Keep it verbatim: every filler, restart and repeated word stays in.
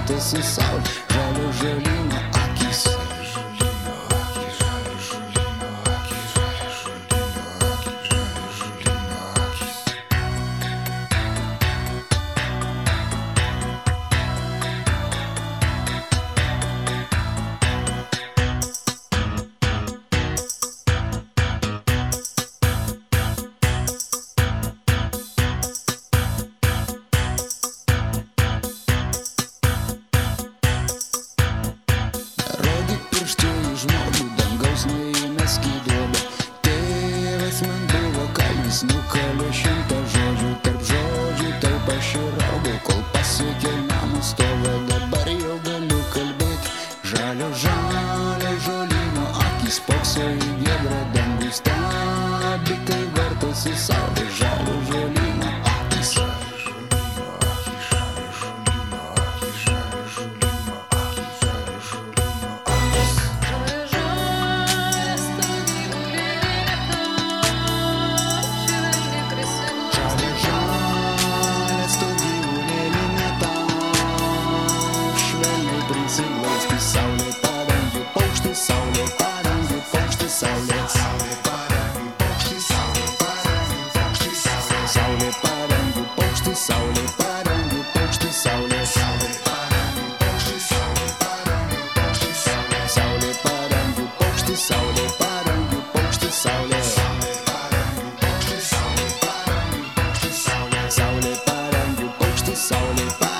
vartosi saulė, žalio žalyno akys. Nukalė šimtą žodžių, tarp žodžių taip aš ir augau, kol pasiekiau namų stovę, dabar jau galiu kalbėti. Žalio žalio žolyno akys spokso į giedrą dangų, stebi, kai vartosi saulė, žalio žolyno akys. Saulė padangių paukštis, saulė padangių paukštis, saulė, saulė padangių paukštis, saulė padangių paukštis, saulė padangių paukštis, saulė padangių paukštis, saulė, saulė padangių paukštis, saulė padangių paukštis, saulė padangių paukštis, saulė padangių paukštis, saulė, saulė padangių paukštis, saulė padangių paukštis, saulė padangių paukštis, saulė padangių